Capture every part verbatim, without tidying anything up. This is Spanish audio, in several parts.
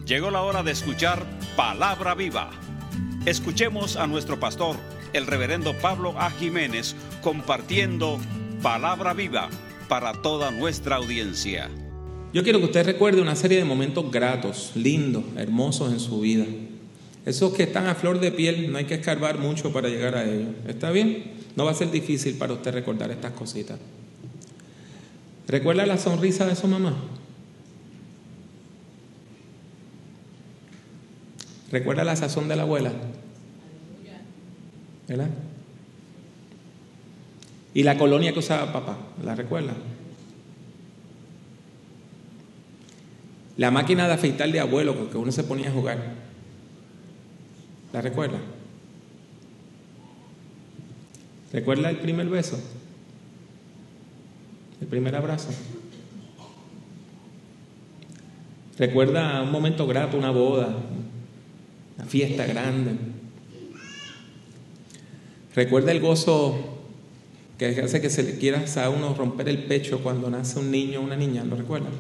Llegó la hora de escuchar Palabra Viva. Escuchemos a nuestro pastor, el reverendo Pablo A. Jiménez, compartiendo Palabra Viva para toda nuestra audiencia. Yo quiero que usted recuerde una serie de momentos gratos, lindos, hermosos en su vida. Esos que están a flor de piel, no hay que escarbar mucho para llegar a ellos. ¿Está bien? No va a ser difícil para usted recordar estas cositas. ¿Recuerda la sonrisa de su mamá? ¿Recuerda la sazón de la abuela? ¿Verdad? ¿Y la colonia que usaba papá? ¿La recuerda? La máquina de afeitar de abuelo con que uno se ponía a jugar. ¿La recuerda? ¿Recuerda el primer beso? ¿El primer abrazo? ¿Recuerda un momento grato, una boda, una fiesta grande? ¿Recuerda el gozo que hace que se le quiera a uno romper el pecho cuando nace un niño o una niña? ¿Lo recuerdan?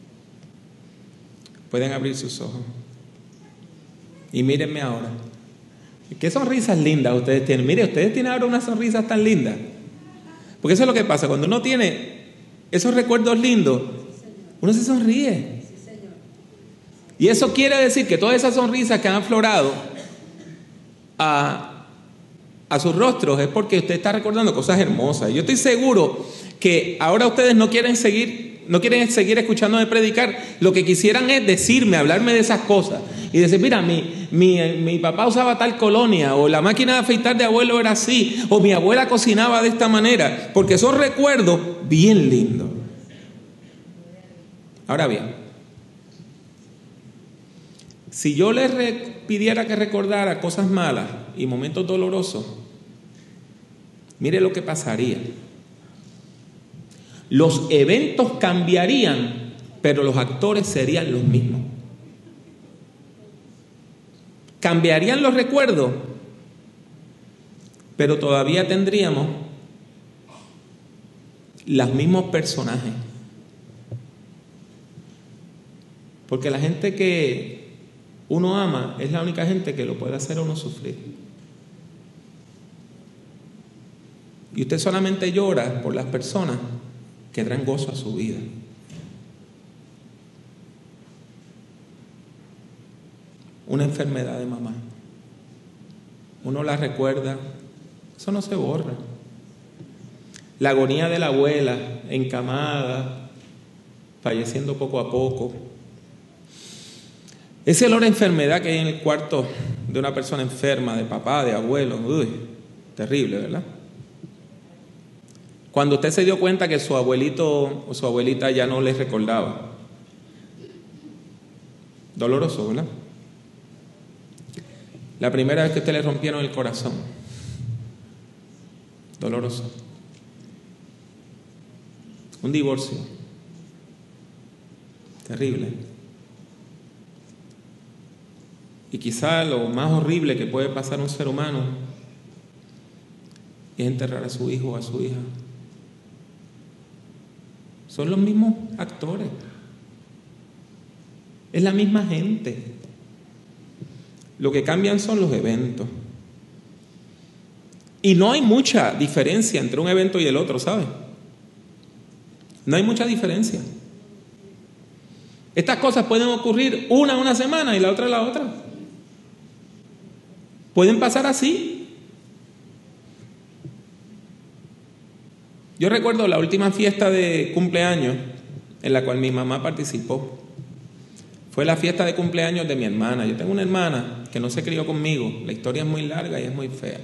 Pueden abrir sus ojos. Y mírenme ahora. ¿Qué sonrisas lindas ustedes tienen? Mire, ustedes tienen ahora unas sonrisas tan lindas. Porque eso es lo que pasa. Cuando uno tiene esos recuerdos lindos, uno se sonríe. Y eso quiere decir que todas esas sonrisas que han aflorado a, a sus rostros es porque usted está recordando cosas hermosas. Yo estoy seguro que ahora ustedes no quieren seguir, no quieren seguir escuchándome predicar. Lo que quisieran es decirme, hablarme de esas cosas. Y decir, mira, mi, mi, mi papá usaba tal colonia, o la máquina de afeitar de abuelo era así, o mi abuela cocinaba de esta manera, porque son recuerdos bien lindos. Ahora bien, si yo les re- pidiera que recordara cosas malas y momentos dolorosos, mire lo que pasaría. Los eventos cambiarían, pero los actores serían los mismos. Cambiarían los recuerdos, pero todavía tendríamos los mismos personajes. Porque la gente que uno ama es la única gente que lo puede hacer a uno sufrir. Y usted solamente llora por las personas que traen gozo a su vida. Una enfermedad de mamá, uno la recuerda, eso no se borra. La agonía de la abuela, encamada, falleciendo poco a poco. Ese olor a enfermedad que hay en el cuarto de una persona enferma, de papá, de abuelo, uy, terrible, ¿verdad? Cuando usted se dio cuenta que su abuelito o su abuelita ya no les recordaba. Doloroso, ¿verdad? La primera vez que usted le rompieron el corazón. Doloroso. Un divorcio. Terrible. Y quizá lo más horrible que puede pasar a un ser humano es enterrar a su hijo o a su hija. Son los mismos actores. Es la misma gente. Lo que cambian son los eventos. Y no hay mucha diferencia entre un evento y el otro, ¿sabe? No hay mucha diferencia. Estas cosas pueden ocurrir una una semana y la otra la otra. Pueden pasar así. Yo recuerdo la última fiesta de cumpleaños en la cual mi mamá participó. Fue la fiesta de cumpleaños de mi hermana. Yo tengo una hermana que no se crió conmigo. La historia es muy larga y es muy fea.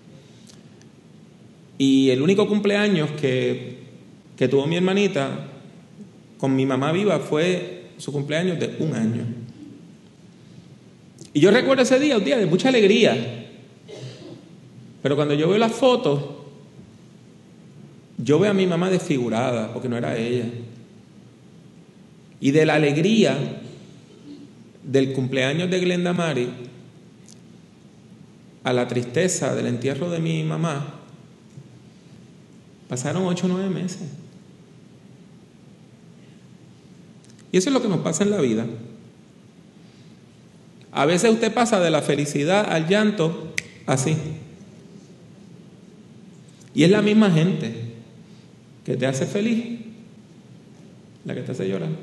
Y el único cumpleaños que, que tuvo mi hermanita con mi mamá viva fue su cumpleaños de un año. Y yo recuerdo ese día, un día de mucha alegría. Pero cuando yo veo las fotos, yo veo a mi mamá desfigurada, porque no era ella. Y de la alegría del cumpleaños de Glenda Mari a la tristeza del entierro de mi mamá, pasaron ocho o nueve meses. Y eso es lo que nos pasa en la vida. A veces usted pasa de la felicidad al llanto así. Y es la misma gente que te hace feliz la que te hace llorar.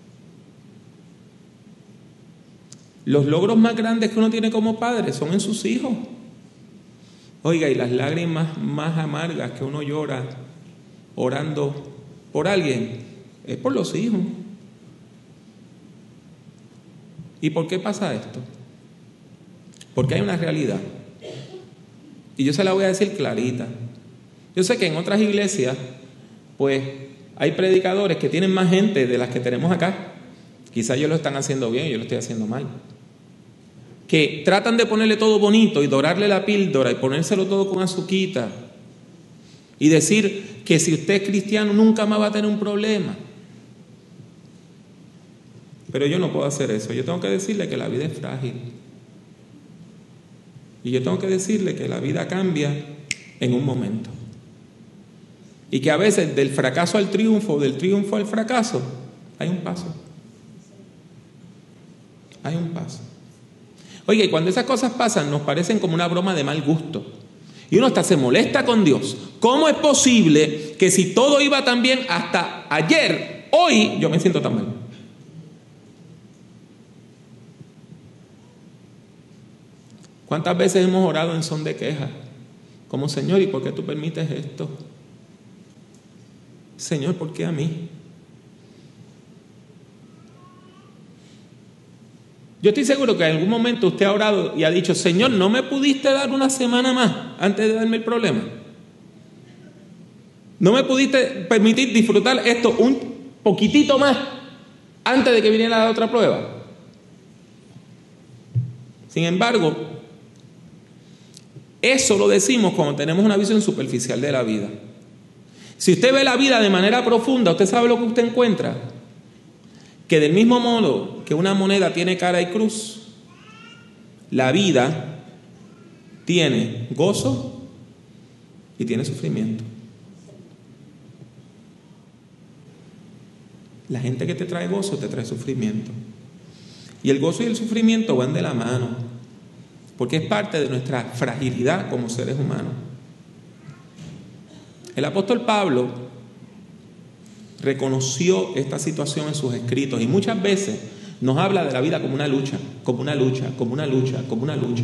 Los logros más grandes que uno tiene como padre son en sus hijos. Oiga, y las lágrimas más amargas que uno llora orando por alguien es por los hijos. ¿Y por qué pasa esto? Porque hay una realidad. Y yo se la voy a decir clarita. Yo sé que en otras iglesias, pues, hay predicadores que tienen más gente de las que tenemos acá. Quizás ellos lo están haciendo bien, yo lo estoy haciendo mal. Que tratan de ponerle todo bonito y dorarle la píldora y ponérselo todo con azuquita. Y decir que si usted es cristiano nunca más va a tener un problema. Pero yo no puedo hacer eso. Yo tengo que decirle que la vida es frágil. Y yo tengo que decirle que la vida cambia en un momento. Y que a veces del fracaso al triunfo, del triunfo al fracaso, hay un paso. Hay un paso. Oye, y cuando esas cosas pasan, nos parecen como una broma de mal gusto. Y uno hasta se molesta con Dios. ¿Cómo es posible que si todo iba tan bien hasta ayer, hoy yo me siento tan mal? ¿Cuántas veces hemos orado en son de queja? Como, Señor, ¿y por qué tú permites esto? Señor, ¿por qué a mí? Yo estoy seguro que en algún momento usted ha orado y ha dicho, Señor, ¿no me pudiste dar una semana más antes de darme el problema? ¿No me pudiste permitir disfrutar esto un poquitito más antes de que viniera la otra prueba? Sin embargo, eso lo decimos cuando tenemos una visión superficial de la vida. Si usted ve la vida de manera profunda, ¿usted sabe lo que usted encuentra? Que del mismo modo que una moneda tiene cara y cruz, la vida tiene gozo y tiene sufrimiento. La gente que te trae gozo te trae sufrimiento. Y el gozo y el sufrimiento van de la mano, porque es parte de nuestra fragilidad como seres humanos. El apóstol Pablo reconoció esta situación en sus escritos y muchas veces nos habla de la vida como una lucha, como una lucha, como una lucha, como una lucha.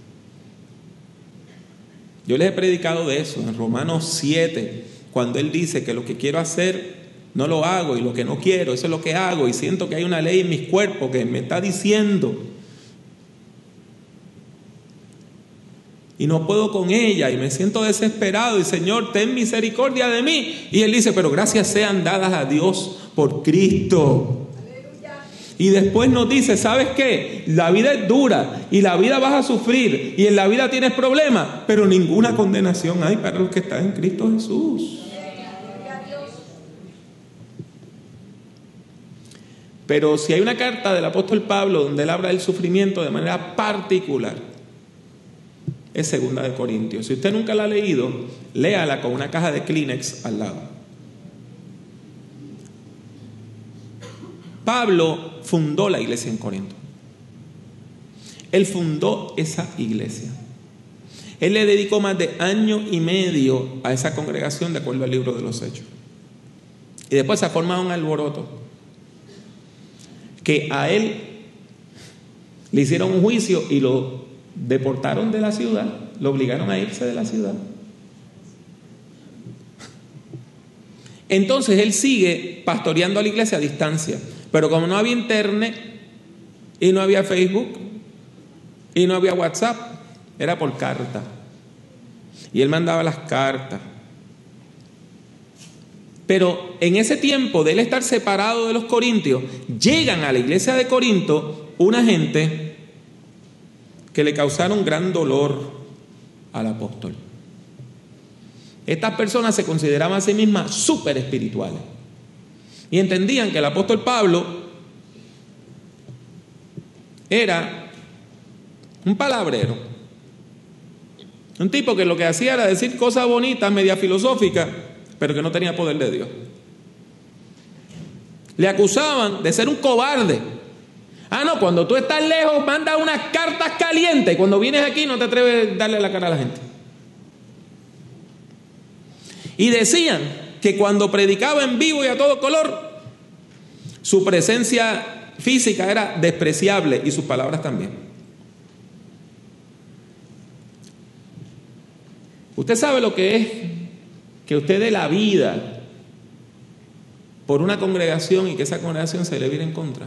Yo les he predicado de eso en Romanos siete, cuando él dice que lo que quiero hacer no lo hago y lo que no quiero, eso es lo que hago y siento que hay una ley en mis cuerpos que me está diciendo y no puedo con ella y me siento desesperado y Señor, ten misericordia de mí. Y él dice, pero gracias sean dadas a Dios por Cristo. Aleluya. Y después nos dice, ¿sabes qué? La vida es dura y la vida vas a sufrir y en la vida tienes problemas, pero ninguna condenación hay para los que están en Cristo Jesús. Pero si hay una carta del apóstol Pablo donde él habla del sufrimiento de manera particular, es Segunda de Corintios. Si usted nunca la ha leído, léala con una caja de Kleenex al lado. Pablo fundó la iglesia en Corinto. Él fundó esa iglesia. Él le dedicó más de año y medio a esa congregación de acuerdo al libro de los Hechos. Y después se ha formado un alboroto que a él le hicieron un juicio y lo deportaron de la ciudad, lo obligaron a irse de la ciudad. Entonces él sigue pastoreando a la iglesia a distancia, pero como no había internet y no había Facebook y no había WhatsApp, era por carta y él mandaba las cartas. Pero en ese tiempo de él estar separado de los corintios, llegan a la iglesia de Corinto una gente que le causaron gran dolor al apóstol. Estas personas se consideraban a sí mismas súper espirituales y entendían que el apóstol Pablo era un palabrero, un tipo que lo que hacía era decir cosas bonitas, media filosóficas, pero que no tenía poder de Dios. Le acusaban de ser un cobarde. Ah, no, cuando tú estás lejos mandas unas cartas calientes y cuando vienes aquí no te atreves a darle la cara a la gente. Y decían que cuando predicaba en vivo y a todo color, su presencia física era despreciable y sus palabras también. Usted sabe lo que es que usted dé la vida por una congregación y que esa congregación se le vire en contra.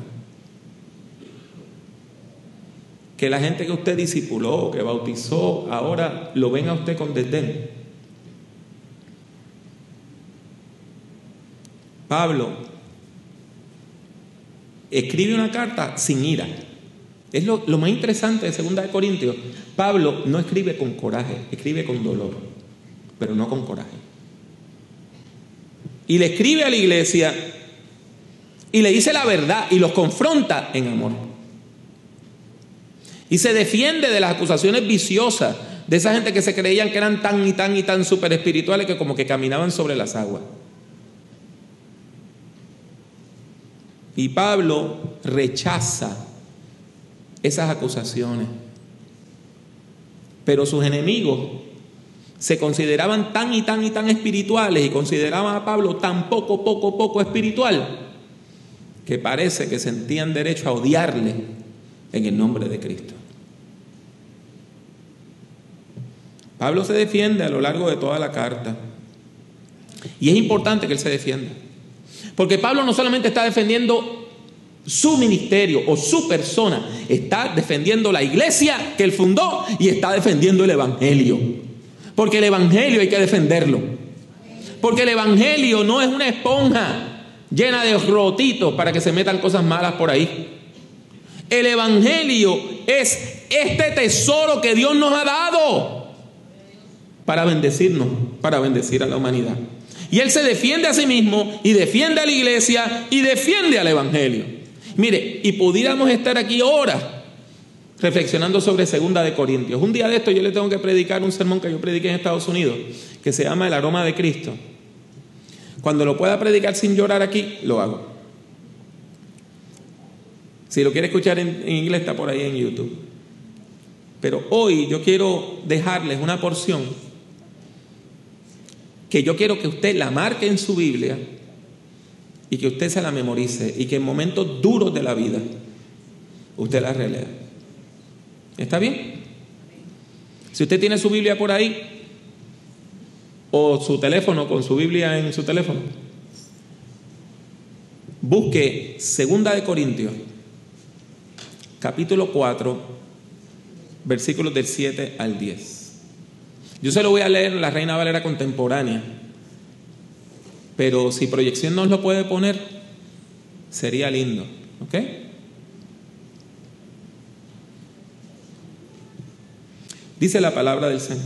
Que la gente que usted discipuló, que bautizó, ahora lo ven a usted con desdén. Pablo escribe una carta sin ira. Es lo, lo más interesante de segunda de Corintios. Pablo no escribe con coraje, escribe con dolor, pero no con coraje. Y le escribe a la iglesia y le dice la verdad y los confronta en amor. Y se defiende de las acusaciones viciosas de esa gente que se creían que eran tan y tan y tan súper espirituales que como que caminaban sobre las aguas. Y Pablo rechaza esas acusaciones. Pero sus enemigos se consideraban tan y tan y tan espirituales y consideraban a Pablo tan poco, poco, poco espiritual que parece que sentían derecho a odiarle en el nombre de Cristo. Pablo se defiende a lo largo de toda la carta. Y es importante que él se defienda. Porque Pablo no solamente está defendiendo su ministerio o su persona, está defendiendo la iglesia que él fundó y está defendiendo el evangelio. Porque el evangelio hay que defenderlo. Porque el evangelio no es una esponja llena de rotitos para que se metan cosas malas por ahí. El evangelio es este tesoro que Dios nos ha dado para bendecirnos, para bendecir a la humanidad. Y él se defiende a sí mismo y defiende a la iglesia y defiende al evangelio. Mire, y pudiéramos estar aquí horas reflexionando sobre segunda de Corintios. Un día de esto yo le tengo que predicar un sermón que yo prediqué en Estados Unidos, que se llama El aroma de Cristo. Cuando lo pueda predicar sin llorar aquí, lo hago. Si lo quiere escuchar en, en inglés, está por ahí en YouTube. Pero hoy yo quiero dejarles una porción que yo quiero que usted la marque en su Biblia y que usted se la memorice y que en momentos duros de la vida usted la relea. ¿Está bien? Si usted tiene su Biblia por ahí o su teléfono con su Biblia en su teléfono, busque segunda de Corintios capítulo cuatro, versículos del siete al diez. Yo se lo voy a leer en la Reina Valera contemporánea, pero si proyección nos lo puede poner, sería lindo, ¿ok? Dice la palabra del Señor: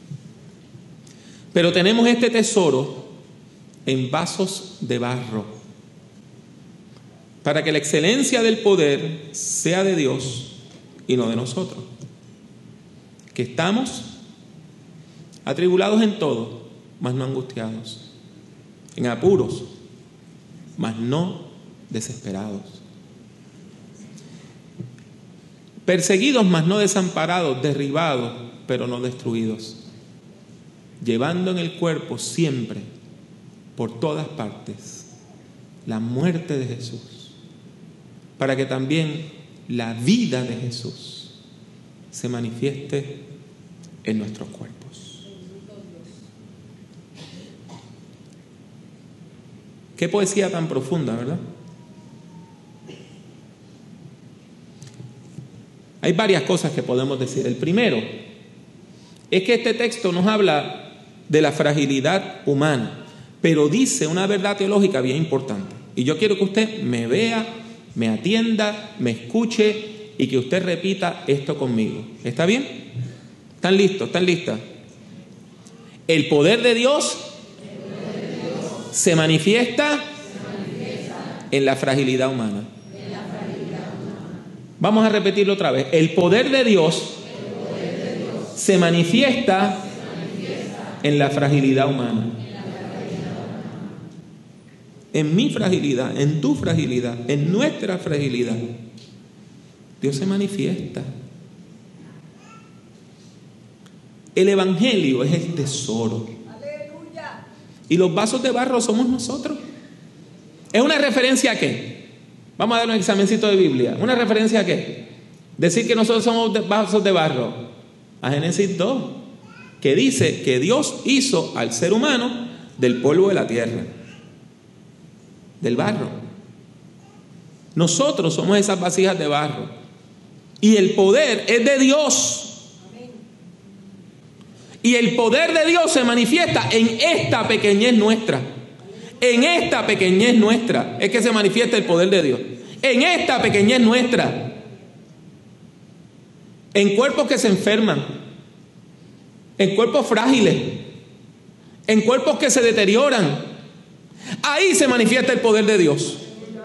pero tenemos este tesoro en vasos de barro, para que la excelencia del poder sea de Dios y no de nosotros, que estamos atribulados en todo, mas no angustiados, en apuros, mas no desesperados, perseguidos, mas no desamparados, derribados, pero no destruidos, llevando en el cuerpo siempre, por todas partes, la muerte de Jesús, para que también la vida de Jesús se manifieste en nuestros cuerpos. Qué poesía tan profunda, ¿verdad? Hay varias cosas que podemos decir. El primero es que este texto nos habla de la fragilidad humana, pero dice una verdad teológica bien importante. Y yo quiero que usted me vea, me atienda, me escuche y que usted repita esto conmigo. ¿Está bien? ¿Están listos? ¿Están listas? El poder de Dios se manifiesta en la fragilidad humana. Vamos a repetirlo otra vez. El poder de Dios se manifiesta en la fragilidad humana. En mi fragilidad, en tu fragilidad, en nuestra fragilidad. Dios se manifiesta. El evangelio es el tesoro. Aleluya. Y los vasos de barro somos nosotros. ¿Es una referencia a qué? Vamos a dar un examencito de Biblia. ¿Una referencia a qué? Decir que nosotros somos de vasos de barro. A Génesis dos, que dice que Dios hizo al ser humano del polvo de la tierra, del barro. Nosotros somos esas vasijas de barro. Y el poder es de Dios. Y el poder de Dios se manifiesta en esta pequeñez nuestra. En esta pequeñez nuestra es que se manifiesta el poder de Dios. En esta pequeñez nuestra. En cuerpos que se enferman. En cuerpos frágiles. En cuerpos que se deterioran. Ahí se manifiesta el poder de Dios.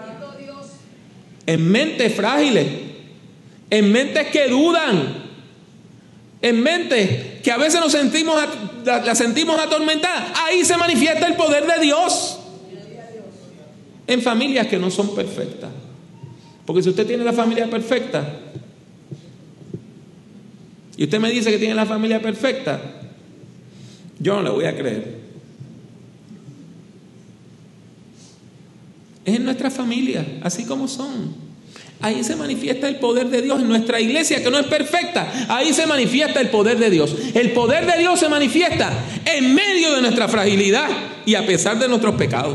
En mentes frágiles. En mentes que dudan. En mentes que a veces nos sentimos, la, la sentimos atormentada. Ahí se manifiesta el poder de Dios. En familias que no son perfectas. Porque si usted tiene la familia perfecta y usted me dice que tiene la familia perfecta, yo no le voy a creer. Es en nuestra familia, así como son. Ahí se manifiesta el poder de Dios. En nuestra iglesia, que no es perfecta, ahí se manifiesta el poder de Dios. El poder de Dios se manifiesta en medio de nuestra fragilidad y a pesar de nuestros pecados.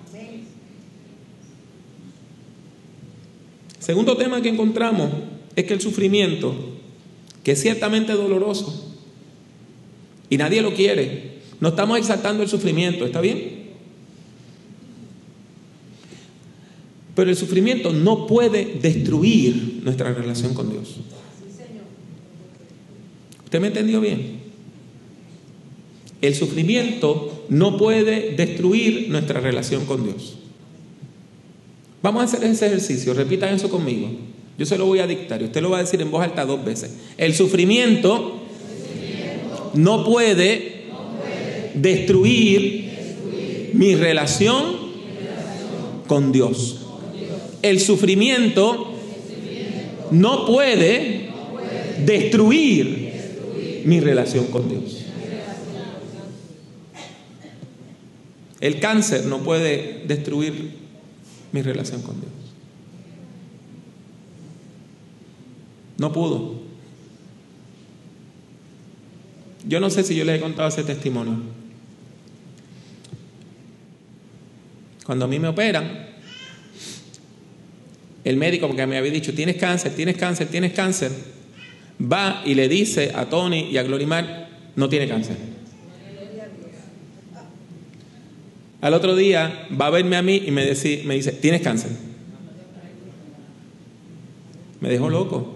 Segundo tema que encontramos es que el sufrimiento, que es ciertamente doloroso y nadie lo quiere, no estamos exaltando el sufrimiento, ¿está bien? Pero el sufrimiento no puede destruir nuestra relación con Dios. ¿Usted me entendió bien? El sufrimiento no puede destruir nuestra relación con Dios. Vamos a hacer ese ejercicio, repitan eso conmigo. Yo se lo voy a dictar y usted lo va a decir en voz alta dos veces. El sufrimiento, el sufrimiento no, puede no puede destruir, destruir mi relación, mi relación con Dios. El sufrimiento no puede destruir mi relación con Dios. El cáncer no puede destruir mi relación con Dios. No pudo. Yo no sé si yo les he contado ese testimonio. Cuando a mí me operan, el médico, porque me había dicho, tienes cáncer, tienes cáncer, tienes cáncer, va y le dice a Tony y a Glorimar, no tiene cáncer. Al otro día va a verme a mí y me dice, me dice, tienes cáncer. Me dejó loco.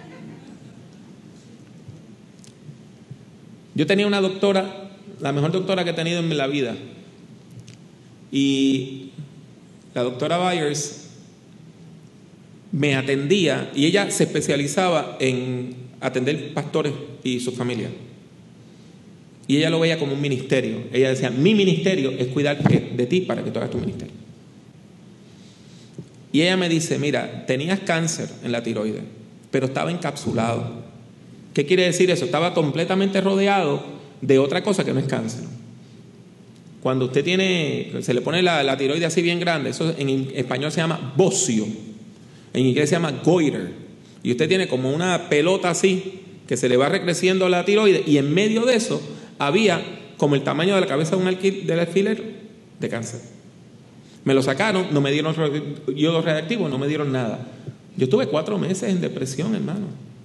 Yo tenía una doctora, la mejor doctora que he tenido en la vida, y la doctora Byers me atendía y ella se especializaba en atender pastores y su familia. Y ella lo veía como un ministerio. Ella decía, mi ministerio es cuidar de ti para que tú hagas tu ministerio. Y ella me dice, mira, tenías cáncer en la tiroides, pero estaba encapsulado. ¿Qué quiere decir eso? Estaba completamente rodeado de otra cosa que no es cáncer. Cuando usted tiene, se le pone la, la tiroides así bien grande, eso en español se llama bocio. En inglés se llama goiter. Y usted tiene como una pelota así que se le va recreciendo la tiroides, y en medio de eso había como el tamaño de la cabeza de un alquil, del alfiler de cáncer. Me lo sacaron, no me dieron yodo radiactivo, no me dieron nada. Yo estuve cuatro meses en depresión, hermano.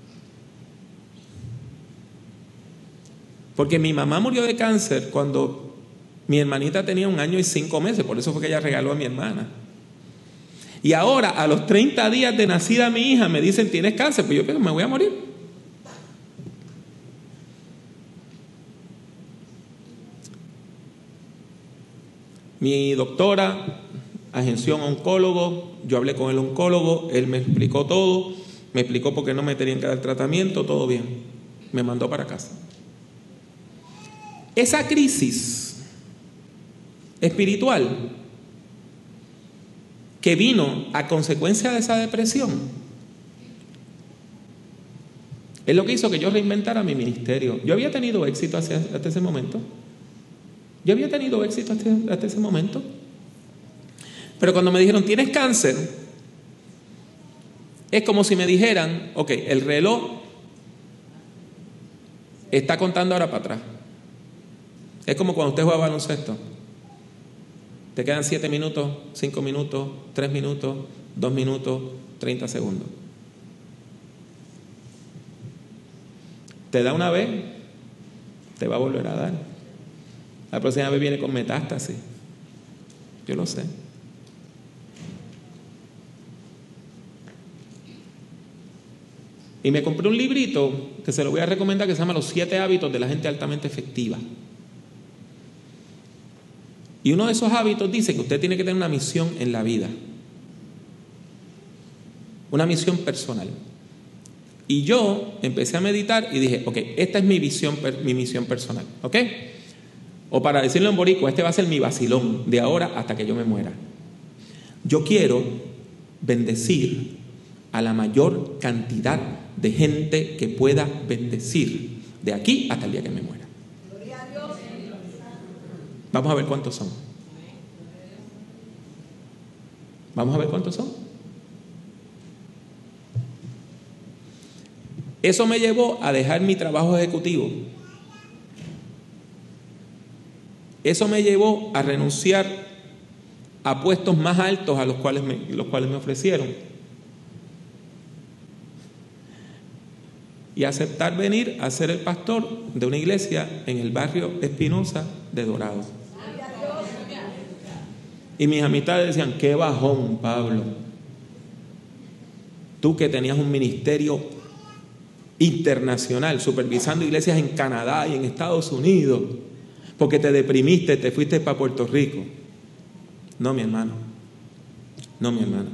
Porque mi mamá murió de cáncer cuando mi hermanita tenía un año y cinco meses, por eso fue que ella regaló a mi hermana. Y ahora, a los treinta días de nacida mi hija, me dicen, tienes cáncer. Pues yo pienso, me voy a morir. Mi doctora agenció a un oncólogo, yo hablé con el oncólogo, él me explicó todo, me explicó por qué no me tenían que dar tratamiento, todo bien. Me mandó para casa. Esa crisis espiritual que vino a consecuencia de esa depresión Es lo que hizo que yo reinventara mi ministerio. Yo había tenido éxito hacia, hasta ese momento. Yo había tenido éxito hasta, hasta ese momento. Pero cuando me dijeron, tienes cáncer, es como si me dijeran, ok, el reloj está contando ahora para atrás. Es como cuando usted juega baloncesto. Te quedan siete minutos, cinco minutos, tres minutos, dos minutos, treinta segundos. Te da una vez, te va a volver a dar. La próxima vez viene con metástasis. Yo lo sé. Y me compré un librito que se lo voy a recomendar, que se llama Los siete hábitos de la gente altamente efectiva. Y uno de esos hábitos dice que usted tiene que tener una misión en la vida. Una misión personal. Y yo empecé a meditar y dije, ok, esta es mi visión, mi misión personal, ¿ok? O para decirlo en boricua, este va a ser mi vacilón de ahora hasta que yo me muera. Yo quiero bendecir a la mayor cantidad de gente que pueda bendecir de aquí hasta el día que me muera. Vamos a ver cuántos son. Vamos a ver cuántos son. Eso me llevó a dejar mi trabajo ejecutivo. Eso me llevó a renunciar a puestos más altos a los cuales me, los cuales me ofrecieron. Y aceptar venir a ser el pastor de una iglesia en el barrio Espinosa de Dorado. Y mis amistades decían, qué bajón, Pablo. Tú que tenías un ministerio internacional, supervisando iglesias en Canadá y en Estados Unidos, porque te deprimiste, te fuiste para Puerto Rico. No, mi hermano. No, mi hermano.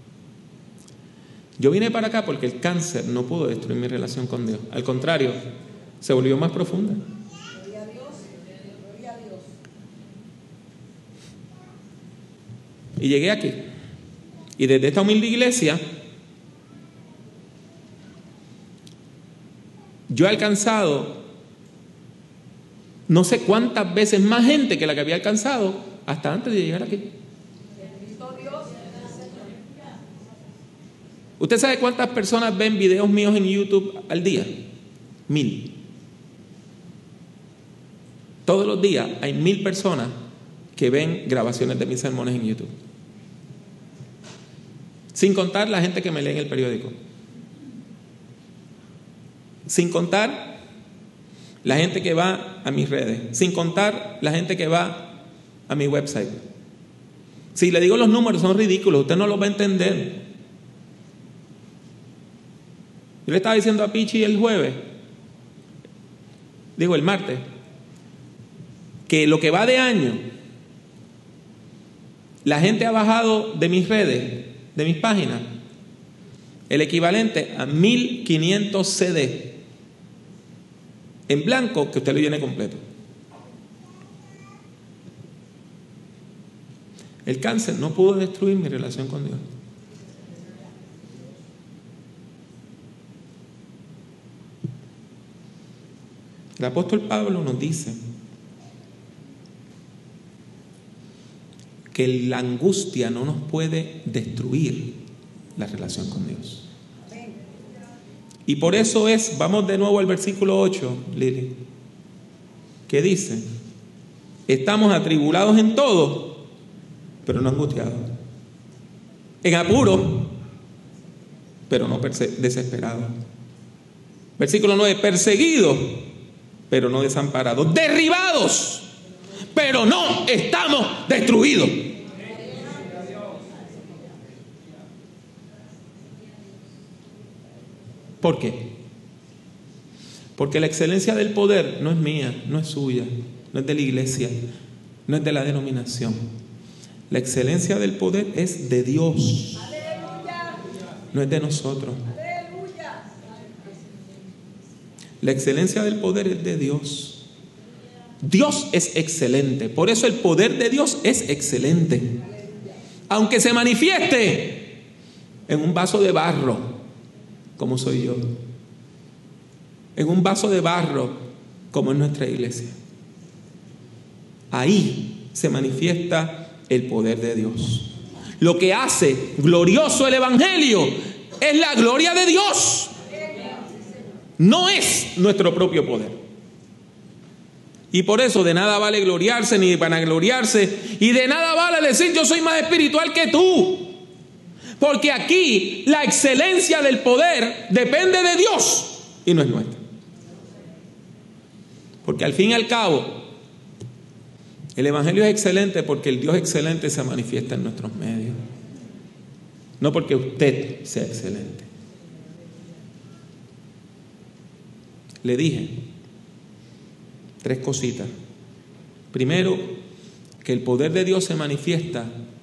Yo vine para acá porque el cáncer no pudo destruir mi relación con Dios. Al contrario, se volvió más profunda. Gloria a Dios. Gloria a Dios. Y llegué aquí. Y desde esta humilde iglesia, yo he alcanzado no sé cuántas veces más gente que la que había alcanzado hasta antes de llegar aquí. ¿Usted sabe cuántas personas ven videos míos en YouTube al día? Mil. Todos los días hay mil personas que ven grabaciones de mis sermones en YouTube. Sin contar la gente que me lee en el periódico. Sin contar la gente que va a mis redes. Sin contar la gente que va a mi website. Si le digo los números son ridículos, usted no los va a entender. Yo le estaba diciendo a Pichi el jueves, digo el martes, que lo que va de año, la gente ha bajado de mis redes, de mis páginas, el equivalente a mil quinientos C D en blanco que usted lo llene completo. El cáncer no pudo destruir mi relación con Dios. El apóstol Pablo nos dice que la angustia no nos puede destruir la relación con Dios. Y por eso es, vamos de nuevo al versículo ocho, Lili, que dice, estamos atribulados en todo, pero no angustiados, en apuro, pero no desesperados. Versículo nueve, perseguidos, pero no desamparados, derribados, pero no estamos destruidos. ¿Por qué? Porque la excelencia del poder no es mía, no es suya, no es de la iglesia, no es de la denominación. La excelencia del poder es de Dios, no es de nosotros. La excelencia del poder es de Dios. Dios es excelente, por eso el poder de Dios es excelente. Aunque se manifieste en un vaso de barro, como soy yo. en un vaso de barro como en nuestra iglesia. Ahí se manifiesta el poder de Dios. Lo que hace glorioso el Evangelio es la gloria de Dios. No es nuestro propio poder. Y por eso de nada vale gloriarse ni vanagloriarse, y de nada vale decir yo soy más espiritual que tú. Porque aquí la excelencia del poder depende de Dios y no es nuestra. Porque al fin y al cabo, el Evangelio es excelente porque el Dios excelente se manifiesta en nuestros medios. No porque usted sea excelente. Le dije tres cositas. Primero, que el poder de Dios se manifiesta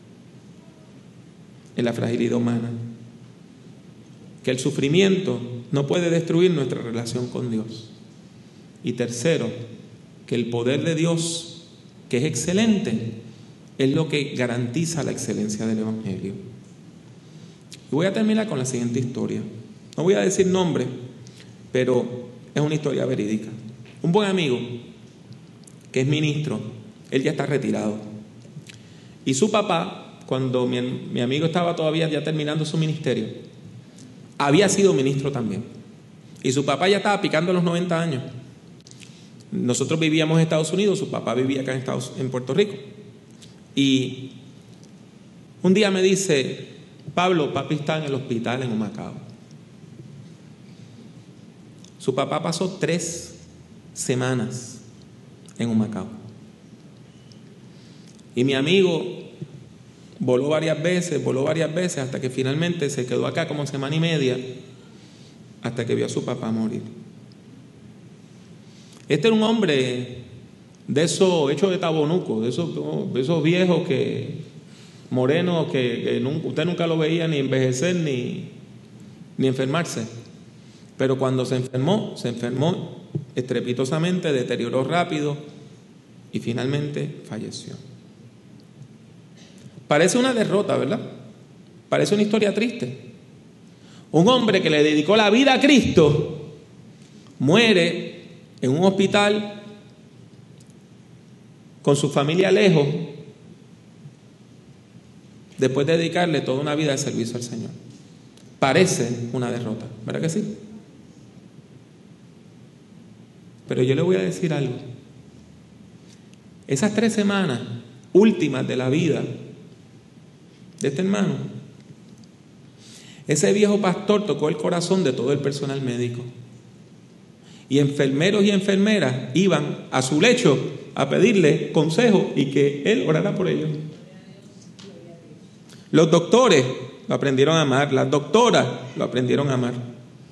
en la fragilidad humana. Que el sufrimiento no puede destruir nuestra relación con Dios. Y tercero, que el poder de Dios, que es excelente, es lo que garantiza la excelencia del Evangelio. Y voy a terminar con la siguiente historia. No voy a decir nombre, pero es una historia verídica. Un buen amigo, que es ministro, él ya está retirado. Y su papá, cuando mi, mi amigo estaba todavía ya terminando su ministerio, había sido ministro también. Y su papá ya estaba picando los noventa años. Nosotros vivíamos en Estados Unidos, su papá vivía acá en, Estados, en Puerto Rico. Y un día me dice, Pablo, papi está en el hospital en Humacao. Su papá pasó tres semanas en Humacao. Y mi amigo voló varias veces, voló varias veces, hasta que finalmente se quedó acá como semana y media, hasta que vio a su papá morir. Este era un hombre de esos hechos de tabonuco, de esos, de esos viejos que morenos que, que nunca, usted nunca lo veía ni envejecer ni, ni enfermarse. Pero cuando se enfermó, se enfermó estrepitosamente, deterioró rápido y finalmente falleció. Parece una derrota, ¿verdad? Parece una historia triste. Un hombre que le dedicó la vida a Cristo muere en un hospital con su familia lejos, después de dedicarle toda una vida de servicio al Señor. Parece una derrota, ¿verdad que sí? Pero yo le voy a decir algo. Esas tres semanas últimas de la vida de este hermano, ese viejo pastor tocó el corazón de todo el personal médico. Y enfermeros y enfermeras iban a su lecho a pedirle consejo y que él orara por ellos. Los doctores lo aprendieron a amar, las doctoras lo aprendieron a amar.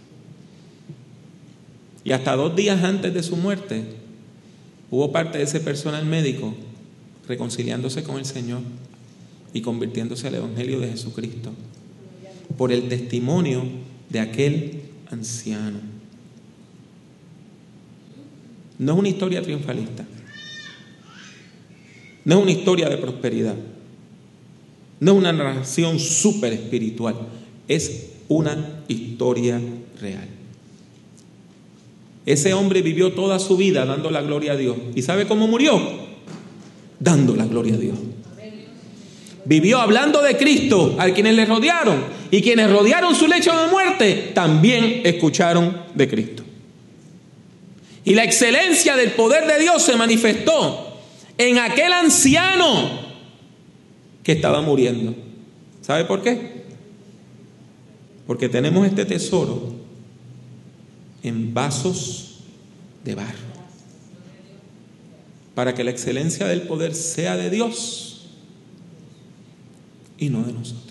Y hasta dos días antes de su muerte, hubo parte de ese personal médico reconciliándose con el Señor y convirtiéndose al Evangelio de Jesucristo por el testimonio de aquel anciano. No es una historia triunfalista, no es una historia de prosperidad, no es una narración súper espiritual, es una historia real. Ese hombre vivió toda su vida dando la gloria a Dios. ¿Y sabe cómo murió? Dando la gloria a Dios. Vivió hablando de Cristo a quienes le rodearon, y quienes rodearon su lecho de muerte también escucharon de Cristo. Y la excelencia del poder de Dios se manifestó en aquel anciano que estaba muriendo. ¿Sabe por qué? Porque tenemos este tesoro en vasos de barro, para que la excelencia del poder sea de Dios y no de nosotros.